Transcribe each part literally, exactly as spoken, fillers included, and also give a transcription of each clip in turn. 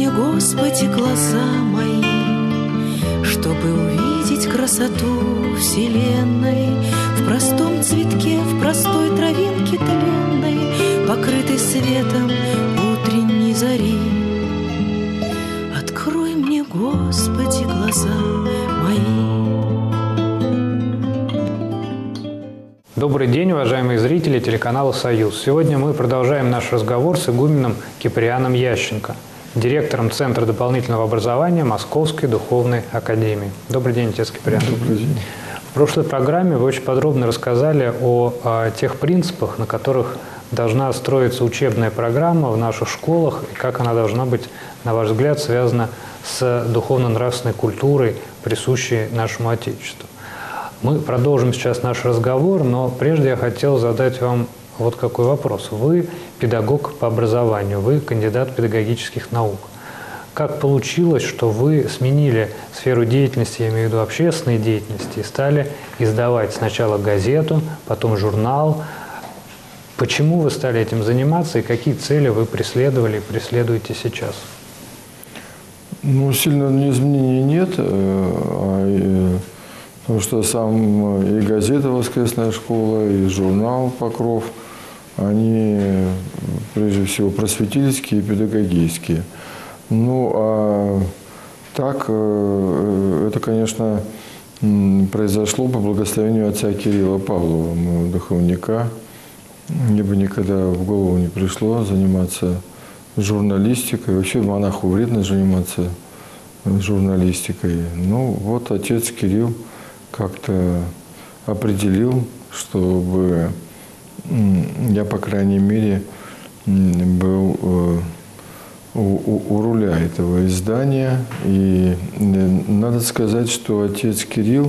мне, Господи, глаза мои, чтобы увидеть красоту вселенной в простом цветке, в простой травинке тленной, покрытой светом утренней зари. Открой мне, Господи, глаза мои. Добрый день, уважаемые зрители телеканала «Союз». Сегодня мы продолжаем наш разговор с игуменом Киприаном Ященко, директором Центра дополнительного образования Московской духовной академии. Добрый день, отец Киприан. Добрый день. В прошлой программе вы очень подробно рассказали о, о тех принципах, на которых должна строиться учебная программа в наших школах и как она должна быть, на ваш взгляд, связана с духовно-нравственной культурой, присущей нашему Отечеству. Мы продолжим сейчас наш разговор, но прежде я хотел задать вам вот какой вопрос. Вы педагог по образованию, вы кандидат педагогических наук. Как получилось, что вы сменили сферу деятельности, я имею в виду общественной деятельности, и стали издавать сначала газету, потом журнал? Почему вы стали этим заниматься и какие цели вы преследовали и преследуете сейчас? Ну, сильного изменений нет. А, потому что сам и газета «Воскресная школа», и журнал «Покров», они прежде всего просветительские и педагогические. Ну, а так, это, конечно, произошло по благословению отца Кирилла Павлова, моего духовника. Мне бы никогда в голову не пришло заниматься журналистикой. Вообще монаху вредно заниматься журналистикой. Ну, вот отец Кирилл как-то определил, чтобы я, по крайней мере, был у, у, у руля этого издания. И надо сказать, что отец Кирилл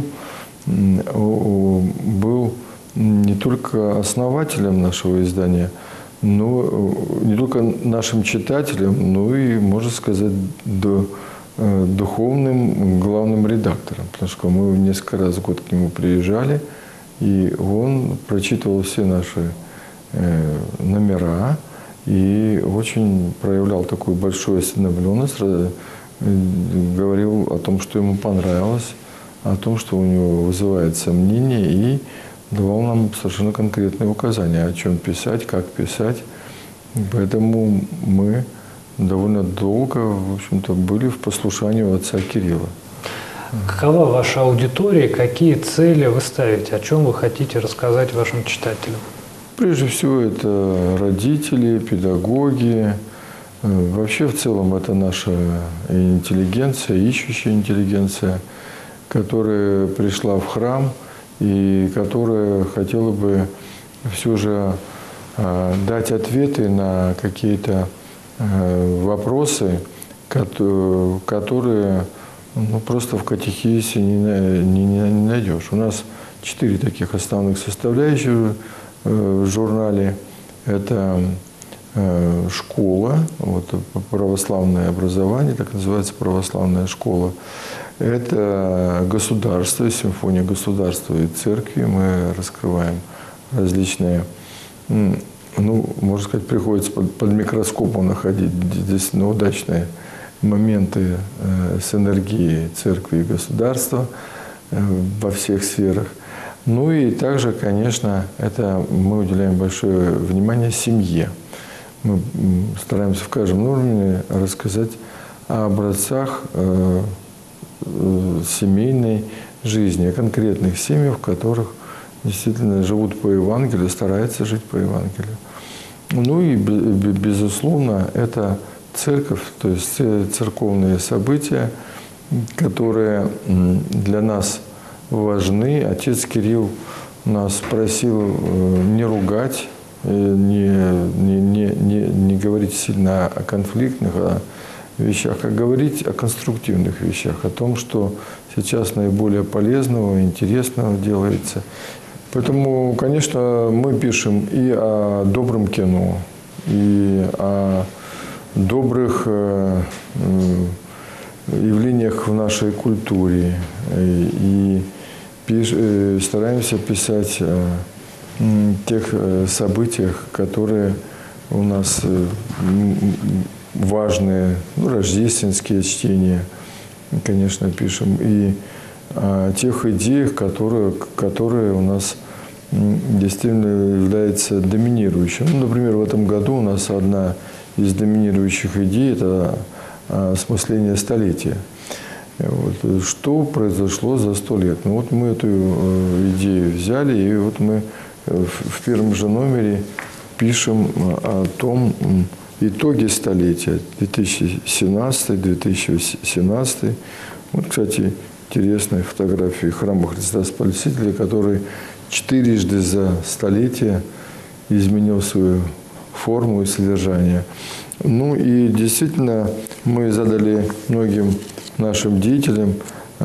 был не только основателем нашего издания, но не только нашим читателем, но и, можно сказать, до духовным главным редактором, потому что мы несколько раз в год к нему приезжали, и он прочитывал все наши э, номера и очень проявлял такую большую осведомленность, э, говорил о том, что ему понравилось, о том, что у него вызывает сомнения, и давал нам совершенно конкретные указания, о чем писать, как писать. Поэтому мы довольно долго, в общем-то, были в послушании у отца Кирилла. Какова ваша аудитория, какие цели вы ставите, о чем вы хотите рассказать вашим читателям? Прежде всего, это родители, педагоги. Вообще, в целом, это наша интеллигенция, ищущая интеллигенция, которая пришла в храм и которая хотела бы все же дать ответы на какие-то вопросы, которые ну, просто в катехизе не, не, не найдешь. У нас четыре таких основных составляющих в журнале. Это школа, вот, православное образование, так называется православная школа. Это государство, симфония государства и церкви. Мы раскрываем различные, ну, можно сказать, приходится под, под микроскопом находить здесь ну, удачные моменты э, с энергией церкви и государства э, во всех сферах. Ну и также, конечно, это мы уделяем большое внимание семье. Мы стараемся в каждом уровне рассказать о образцах э, э, семейной жизни, о конкретных семьях, в которых действительно живут по Евангелию, стараются жить по Евангелию. Ну и, безусловно, это церковь, то есть церковные события, которые для нас важны. Отец Кирилл нас просил не ругать, не, не, не, не, не говорить сильно о конфликтных о вещах, а говорить о конструктивных вещах, о том, что сейчас наиболее полезного, интересного делается. Поэтому, конечно, мы пишем и о добром кино, и о добрых явлениях в нашей культуре, и пиш, стараемся писать о тех событиях, которые у нас важные, ну, рождественские чтения, конечно, пишем, и о тех идеях, которые, которые у нас действительно являются доминирующим. Ну, например, в этом году у нас одна из доминирующих идей – это осмысление столетия. Вот. Что произошло за сто лет? Ну, вот мы эту идею взяли, и вот мы в первом же номере пишем о том, итоги столетия две тысячи семнадцатый — две тысячи семнадцатый. Вот, кстати, интересные фотографии храма Христа Спасителя, который четырежды за столетие изменил свою форму и содержание. Ну и действительно мы задали многим нашим деятелям,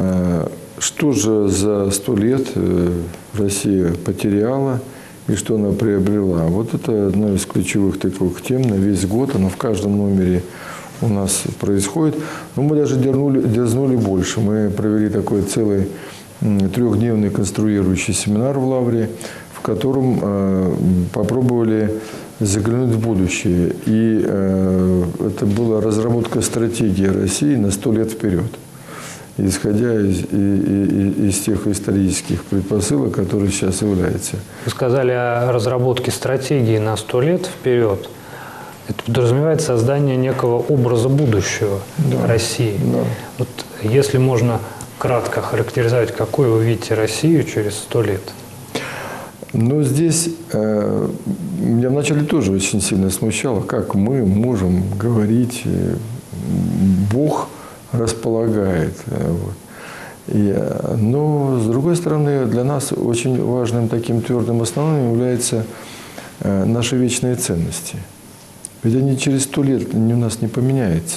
что же за сто лет Россия потеряла и что она приобрела. Вот это одна из ключевых таких тем на весь год, она в каждом номере у нас происходит. Но мы даже дернули, дерзнули больше. Мы провели такой целый трехдневный конструирующий семинар в Лавре, в котором э, попробовали заглянуть в будущее. И э, это была разработка стратегии России на сто лет вперед, исходя из, и, и, из тех исторических предпосылок, которые сейчас являются. Вы сказали о разработке стратегии на сто лет вперед. Это подразумевает создание некого образа будущего, да, России. Да. Вот если можно кратко характеризовать, какой вы видите Россию через сто лет? Но здесь э, меня вначале тоже очень сильно смущало, как мы можем говорить, Бог располагает. Вот. И, но, с другой стороны, для нас очень важным таким твердым основным являются э, наши вечные ценности. Ведь они через сто лет у нас не поменяются.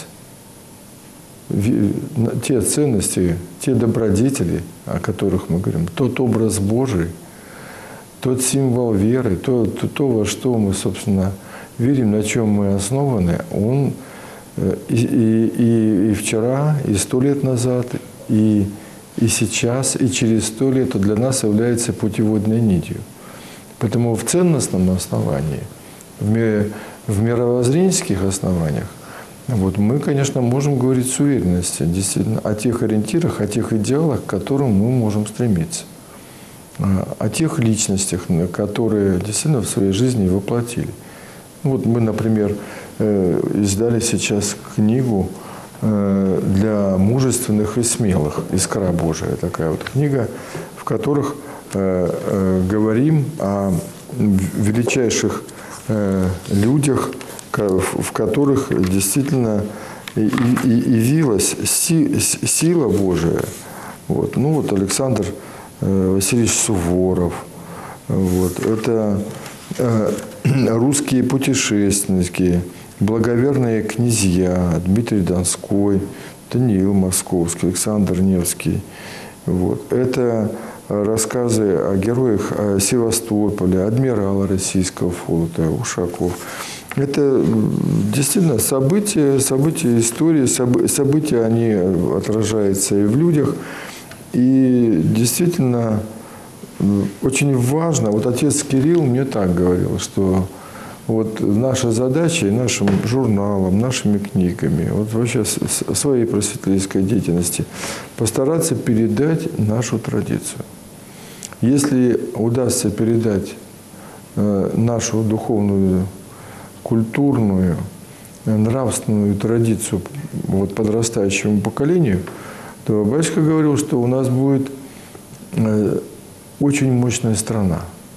Те ценности, те добродетели, о которых мы говорим, тот образ Божий, тот символ веры, то, то, то во что мы, собственно, верим, на чем мы основаны, он и, и, и, и вчера, и сто лет назад, и, и сейчас, и через сто лет для нас является путеводной нитью. Поэтому в ценностном основании, в, мире, в мировоззренческих основаниях, вот мы, конечно, можем говорить с уверенностью действительно о тех ориентирах, о тех идеалах, к которым мы можем стремиться, о тех личностях, которые действительно в своей жизни воплотили. Вот мы, например, издали сейчас книгу для мужественных и смелых, «Искра Божия», такая вот книга, в которых говорим о величайших людях, в которых действительно и, и, и явилась си, сила Божия. Вот. Ну вот Александр э, Васильевич Суворов, вот. Это э, русские путешественники, благоверные князья, Дмитрий Донской, Даниил Московский, Александр Невский. Вот. Это рассказы о героях Севастополя, адмирала российского флота Ушаков. Это действительно события, события истории, события, они отражаются и в людях. И действительно очень важно, вот отец Кирилл мне так говорил, что вот наша задача и нашим журналом, нашими книгами, вот вообще своей просветительской деятельности постараться передать нашу традицию. Если удастся передать нашу духовную, культурную, нравственную традицию вот, подрастающему поколению, то батюшка говорил, что у нас будет э, очень мощная страна,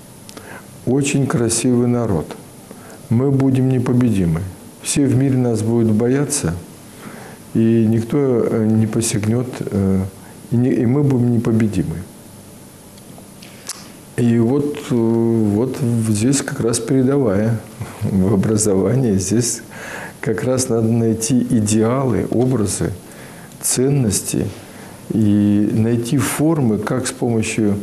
очень красивый народ. Мы будем непобедимы. Все в мире нас будут бояться, и никто не посягнет, э, и, не, и мы будем непобедимы. И вот, вот здесь как раз передовая в образовании. Здесь как раз надо найти идеалы, образы, ценности и найти формы, как с помощью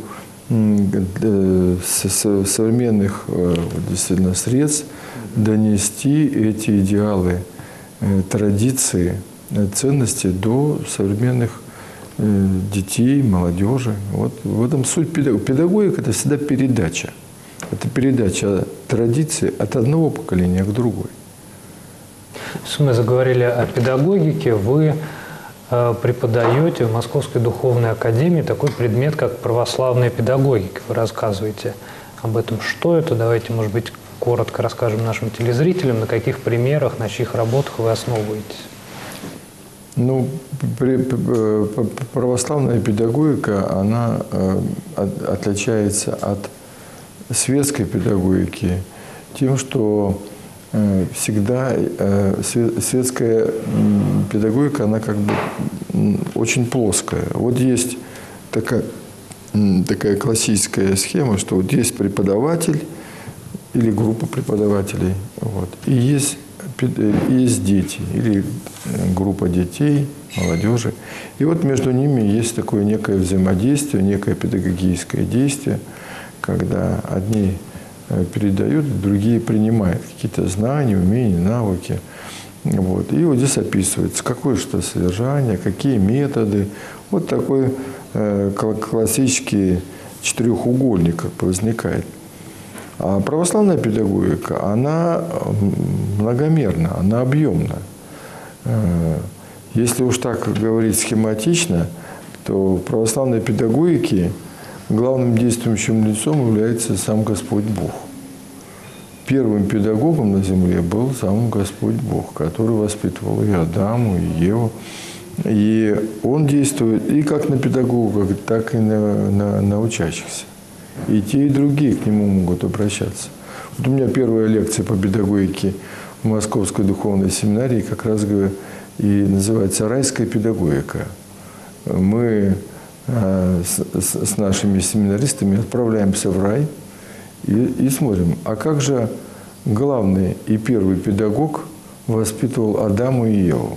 современных действительно средств донести эти идеалы, традиции, ценности до современных детей, молодежи. Вот в этом суть педагогики. Педагогика – это всегда передача. Это передача традиции от одного поколения к другой. Если мы заговорили о педагогике, вы э, преподаете в Московской духовной академии такой предмет, как православная педагогика. Вы рассказываете об этом. Что это? Давайте, может быть, коротко расскажем нашим телезрителям, на каких примерах, на чьих работах вы основываетесь. Ну, при, при, православная педагогика, она э, от, отличается от светской педагогики тем, что э, всегда э, светская педагогика, она как бы очень плоская. Вот есть такая, такая классическая схема, что вот есть преподаватель или группа преподавателей, вот, и есть есть дети или группа детей, молодежи. И вот между ними есть такое некое взаимодействие, некое педагогическое действие, когда одни передают, другие принимают какие-то знания, умения, навыки. Вот. И вот здесь описывается, какое что содержание, какие методы. Вот такой э, классический четырехугольник как бы возникает. А православная педагогика, она многомерна, она объемна. Если уж так говорить схематично, то в православной педагогике главным действующим лицом является сам Господь Бог. Первым педагогом на земле был сам Господь Бог, который воспитывал и Адаму, и Еву. И он действует и как на педагогах, так и на, на, на учащихся. И те, и другие к нему могут обращаться. Вот у меня первая лекция по педагогике в Московской духовной семинарии как раз и называется «Райская педагогика». Мы с, с нашими семинаристами отправляемся в рай и, и смотрим, а как же главный и первый педагог воспитывал Адаму и Еву?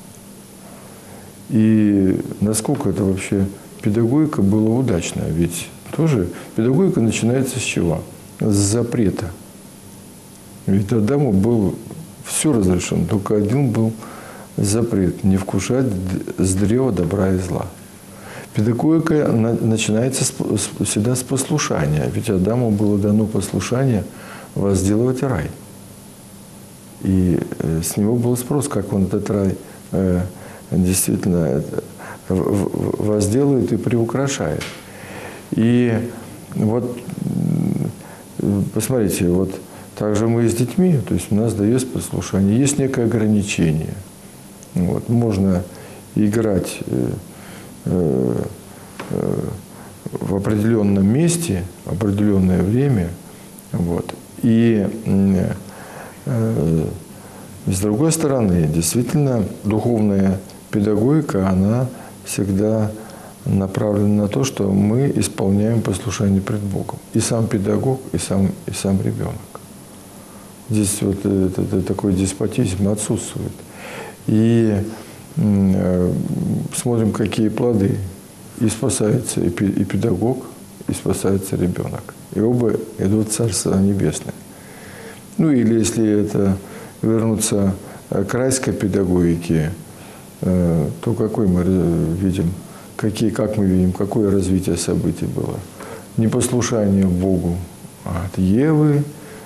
И насколько это вообще педагогика была удачная? Ведь тоже педагогика начинается с чего? С запрета. Ведь Адаму был все разрешено, только один был запрет – не вкушать с древа добра и зла. Педагогика начинается всегда с послушания, ведь Адаму было дано послушание возделывать рай. И с него был спрос, как он этот рай действительно возделывает и приукрашает. И вот, посмотрите, вот так же мы и с детьми, то есть у нас дается послушание, есть некое ограничение. Вот, можно играть э, э, в определенном месте, в определенное время, вот, и э, э, с другой стороны, действительно, духовная педагогика, она всегда направлена на то, что мы исполняем послушание пред Богом. И сам педагог, и сам, и сам ребенок. Здесь вот это, это, такой деспотизм отсутствует. И э, смотрим, какие плоды. И спасается и, и педагог, и спасается ребенок. И оба идут в Царство Небесное. Ну или если это вернуться к райской педагогике, э, то какой мы видим? Какие, как мы видим, какое развитие событий было? Непослушание Богу от Евы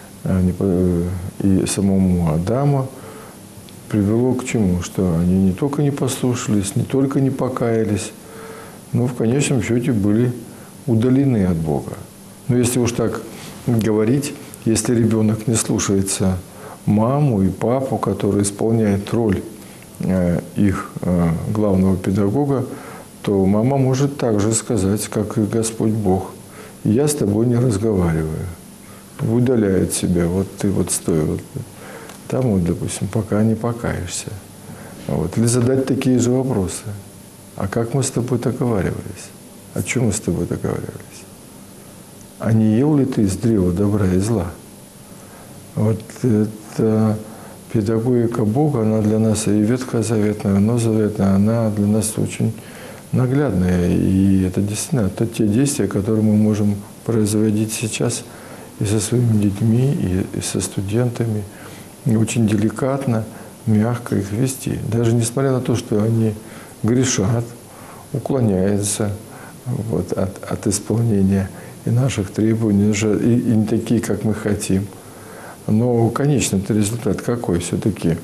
и самому Адама привело к чему? Что они не только не послушались, не только не покаялись, но в конечном счете были удалены от Бога. Но если уж так говорить, если ребенок не слушается маму и папу, которые исполняют роль их главного педагога, то мама может также сказать, как и Господь Бог: «Я с тобой не разговариваю». Удаляет себя. Вот ты вот стой вот там, вот, допустим, пока не покаешься. Вот. Или задать такие же вопросы. А как мы с тобой договаривались? О чем мы с тобой договаривались? А не ел ли ты из древа добра и зла? Вот это педагогика Бога, она для нас и ветхозаветная, и новозаветная, она для нас очень наглядная. И это действительно это те действия, которые мы можем производить сейчас и со своими детьми, и, и со студентами. И очень деликатно, мягко их вести. Даже несмотря на то, что они грешат, уклоняются вот, от, от исполнения и наших требований, и, и не такие, как мы хотим. Но конечный результат какой? Все-таки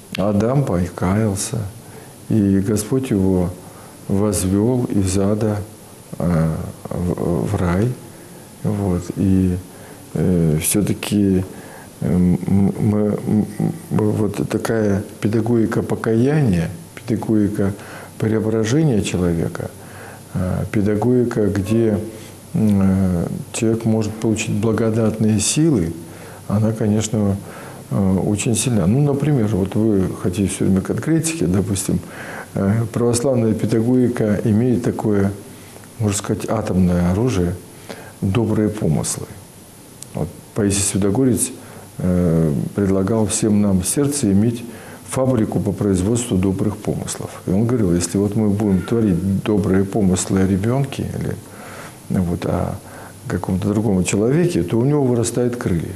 Адам покаялся, и Господь его возвел из ада э, в, в рай. Вот. И э, все-таки э, мы, мы, вот такая педагогика покаяния, педагогика преображения человека, э, педагогика, где э, человек может получить благодатные силы, она, конечно, очень сильна. Ну, например, вот вы хотите все время конкретики, допустим, православная педагогика имеет такое, можно сказать, атомное оружие – добрые помыслы. Вот Паисий Святогорец э, предлагал всем нам в сердце иметь фабрику по производству добрых помыслов. И он говорил, если вот мы будем творить добрые помыслы о ребенке или вот, о каком-то другом человеке, то у него вырастают крылья.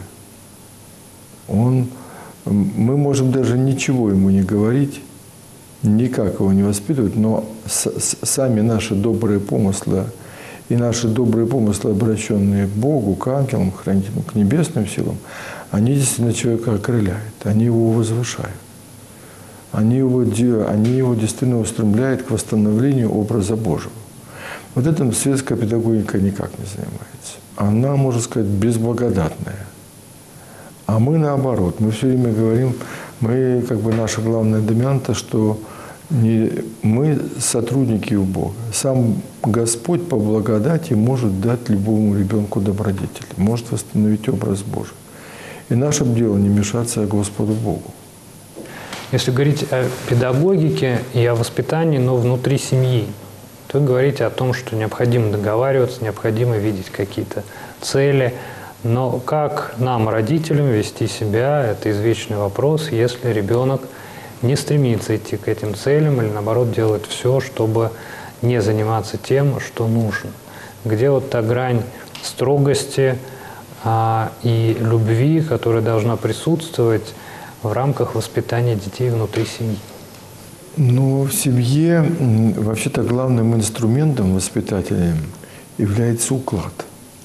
Он, мы можем даже ничего ему не говорить, никак его не воспитывать, но с, с, сами наши добрые помыслы и наши добрые помыслы, обращенные к Богу, к ангелам, к хранителям, к небесным силам, они действительно человека окрыляют, они его возвышают. Они его, они его действительно устремляют к восстановлению образа Божьего. Вот этим светская педагогика никак не занимается. Она, можно сказать, безблагодатная. А мы наоборот, мы все время говорим, мы, как бы, наша главная доминанта, что не, мы сотрудники у Бога. Сам Господь по благодати может дать любому ребенку добродетель, может восстановить образ Божий. И нашим делом не мешаться Господу Богу. Если говорить о педагогике и о воспитании, но внутри семьи, то вы говорите о том, что необходимо договариваться, необходимо видеть какие-то цели. Но как нам, родителям, вести себя – это извечный вопрос, если ребенок не стремится идти к этим целям или, наоборот, делает все, чтобы не заниматься тем, что нужно. Где вот та грань строгости а, и любви, которая должна присутствовать в рамках воспитания детей внутри семьи? Ну, в семье вообще-то главным инструментом воспитателя является уклад.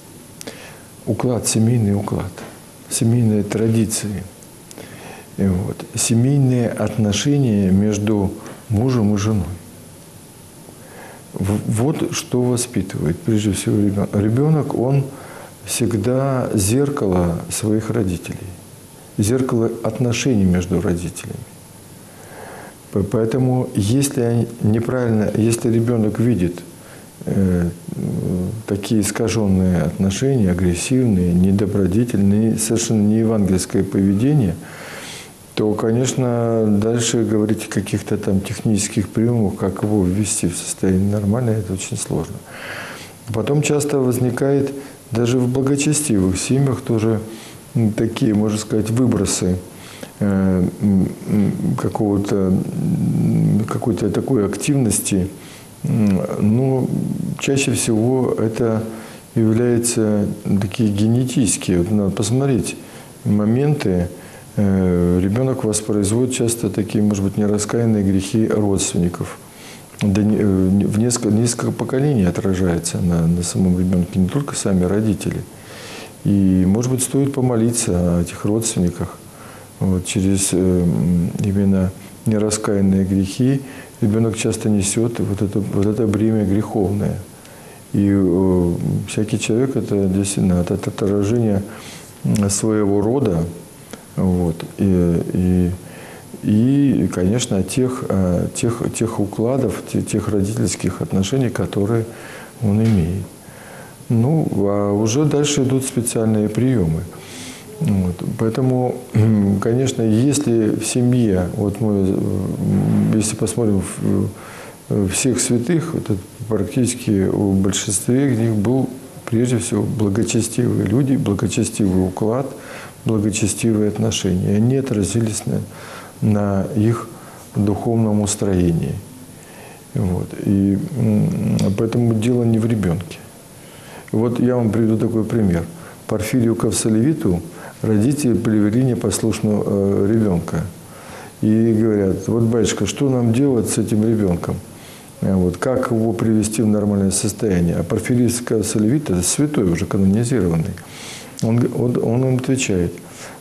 Уклад, семейный уклад, семейные традиции, и вот, семейные отношения между мужем и женой. Вот что воспитывает прежде всего ребенок. Ребенок, он всегда зеркало своих родителей, зеркало отношений между родителями. Поэтому, если неправильно, если ребенок видит э, такие искаженные отношения, агрессивные, недобродетельные, совершенно не евангельское поведение, то, конечно, дальше говорить о каких-то там технических приемах, как его ввести в состояние нормальное, это очень сложно. Потом часто возникает даже в благочестивых семьях тоже такие, можно сказать, выбросы какого-то, какой-то такой активности. Но чаще всего это является такие генетические. Вот надо посмотреть моменты. Ребенок воспроизводит часто такие, может быть, нераскаянные грехи родственников. Да не, в несколько, несколько поколений отражается на, на самом ребенке, не только сами родители. И, может быть, стоит помолиться о этих родственниках. Вот, через э, именно нераскаянные грехи ребенок часто несет вот это, вот это бремя греховное. И э, всякий человек – это действительно это отражение своего рода. Вот, и, и, и, конечно, тех, тех, тех укладов, тех родительских отношений, которые он имеет. Ну, а уже дальше идут специальные приемы. Вот. Поэтому, конечно, если в семье, вот мы, если посмотрим всех святых, вот практически в большинстве из них был прежде всего благочестивые люди, благочестивый уклад, благочестивые отношения. И они отразились на, на их духовном устроении. Вот. И поэтому дело не в ребенке. Вот я вам приведу такой пример. Порфирию Кавсалевиту родители привели непослушного э, ребенка. И говорят: вот, батюшка, что нам делать с этим ребенком? Вот, как его привести в нормальное состояние? А Порфирий Кавсалевит, это святой уже канонизированный, он, он, он им отвечает: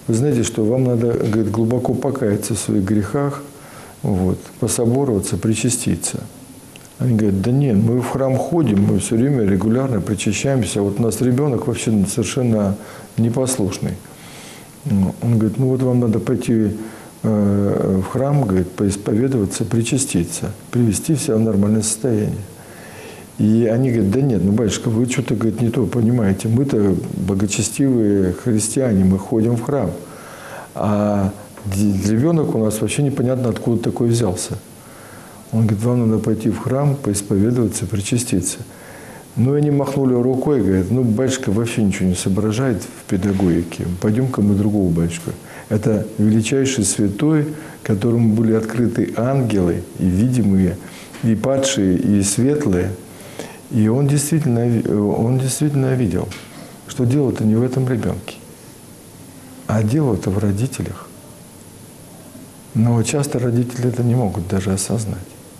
вы знаете, что вам надо, говорит, глубоко покаяться в своих грехах, вот, пособороваться, причаститься. Они говорят, да нет, мы в храм ходим, мы все время регулярно причащаемся, а вот у нас ребенок вообще совершенно непослушный. Он говорит, ну вот вам надо пойти э, в храм, говорит, поисповедоваться, причаститься, привести себя в нормальное состояние. И они говорят, да нет, ну, батюшка, вы что-то, говорит, не то понимаете, мы-то благочестивые христиане, мы ходим в храм, а ребенок у нас вообще непонятно, откуда такой взялся. Он говорит, вам надо пойти в храм, поисповедоваться, причаститься. Ну, и они махнули рукой, говорят, ну, батюшка вообще ничего не соображает в педагогике, пойдем-ка мы другого батюшка. Это величайший святой, которому были открыты ангелы, и видимые, и падшие, и светлые. И он действительно, он действительно видел, что дело-то не в этом ребенке, а дело-то в родителях. Но часто родители это не могут даже осознать.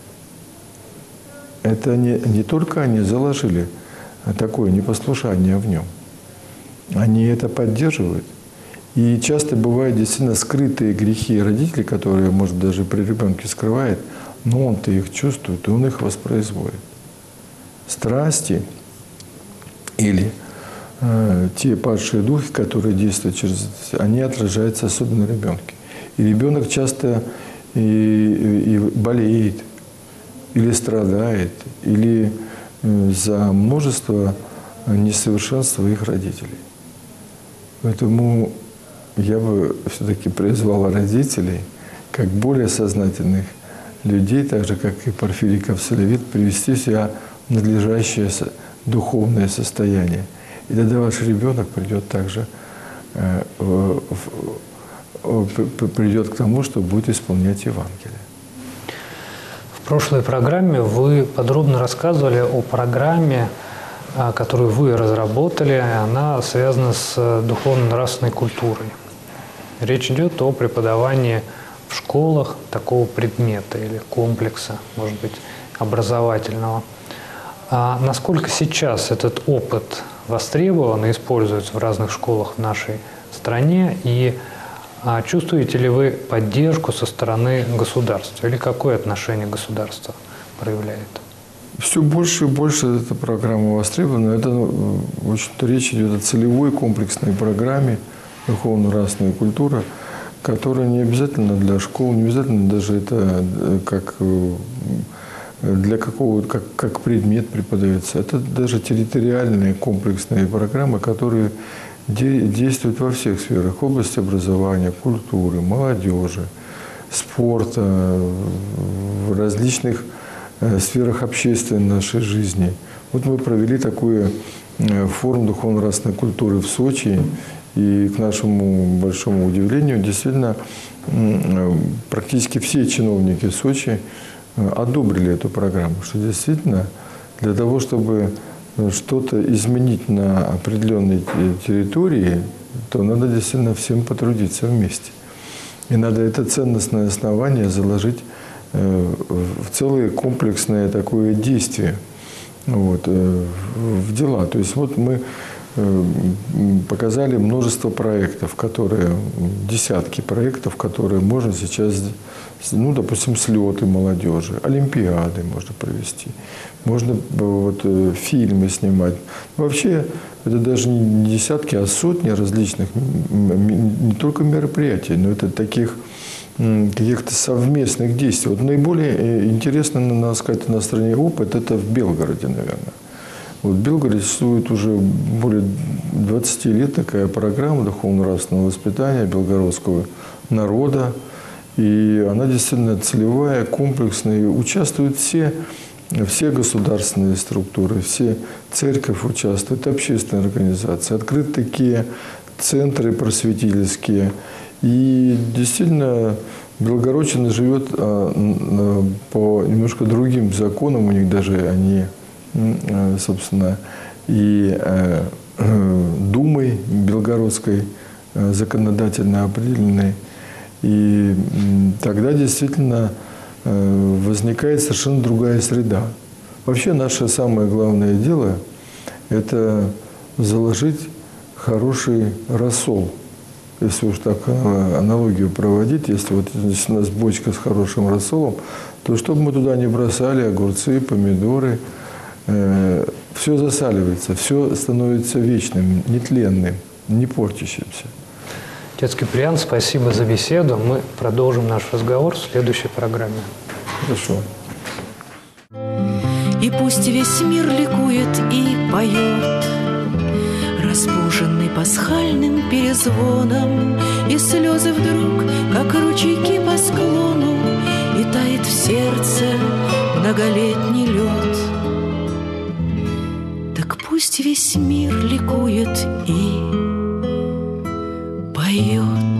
Это не, не только они заложили такое непослушание в нем, они это поддерживают. И часто бывают действительно скрытые грехи родителей, которые, может, даже при ребенке скрывает, но он-то их чувствует, и он их воспроизводит. Страсти или э, те падшие духи, которые действуют через, они отражаются особенно в ребенке. И ребенок часто и, и, и болеет, или страдает, или э, за множество несовершенств своих родителей. Поэтому я бы все-таки призвал родителей, как более сознательных людей, так же, как и Порфирий Кавсалевит, привести себя в надлежащее духовное состояние. И тогда ваш ребенок придет также э, в, в, придет к тому, что будет исполнять Евангелие. В прошлой программе вы подробно рассказывали о программе, которую вы разработали. Она связана с духовно-нравственной культурой. Речь идет о преподавании в школах такого предмета или комплекса, может быть, образовательного. А насколько сейчас этот опыт востребован и используется в разных школах в нашей стране? И а чувствуете ли вы поддержку со стороны государства? Или какое отношение государство проявляет? Все больше и больше эта программа востребована. Это, в общем-то, речь идет о целевой комплексной программе духовно-нравственная культура, которая не обязательно для школ, не обязательно даже это как для какого как, как предмет преподается. Это даже территориальные комплексные программы, которые действуют во всех сферах: области образования, культуры, молодежи, спорта, в различных сферах общественной нашей жизни. Вот мы провели такой форум духовно-нравственной культуры в Сочи, и к нашему большому удивлению, действительно, практически все чиновники Сочи одобрили эту программу, что действительно для того, чтобы что-то изменить на определенной территории, то надо действительно всем потрудиться вместе. И надо это ценностное основание заложить в целое комплексное такое действие, вот, в дела. То есть вот мы показали множество проектов, которые, десятки проектов, которые можно сейчас, ну, допустим, слеты молодежи, олимпиады можно провести, можно вот, фильмы снимать. Вообще, это даже не десятки, а сотни различных, не только мероприятий, но это таких каких-то совместных действий. Вот наиболее интересно, надо сказать, на стране опыт, это в Белгороде, наверное. Вот в Белгороде существует уже более двадцати лет такая программа духовно-нравственного воспитания белгородского народа. И она действительно целевая, комплексная. И участвуют все, все государственные структуры, все церковь участвует, общественные организации. Открыты такие центры просветительские. И действительно, белгородчина живет а, по немножко другим законам. У них даже они, собственно, и э, Думой белгородской э, законодательно определенной. И тогда действительно э, возникает совершенно другая среда. Вообще наше самое главное дело – это заложить хороший рассол если уж так аналогию проводить, если вот здесь у нас бочка с хорошим рассолом, то чтобы мы туда не бросали огурцы, помидоры, э, все засаливается, все становится вечным, нетленным, не портящимся. Отец Киприан, спасибо за беседу. Мы продолжим наш разговор в следующей программе. Хорошо. И пусть весь мир ликует и поет, разбуженный пасхальным перезвоном, и слезы вдруг, как ручейки по склону, и тает в сердце многолетний лед. Так пусть весь мир ликует и поет.